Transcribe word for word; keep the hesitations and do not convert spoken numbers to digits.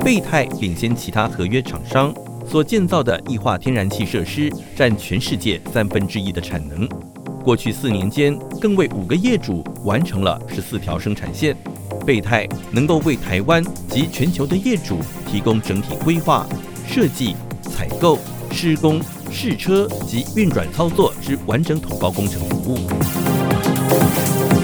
备泰领先其他合约厂商所建造的液化天然气设施，占全世界三分之一的产能。过去四年间，更为五个业主完成了十四条生产线。备泰能够为台湾及全球的业主提供整体规划、设计、采购、施工、试车及运转操作之完整统包工程服务。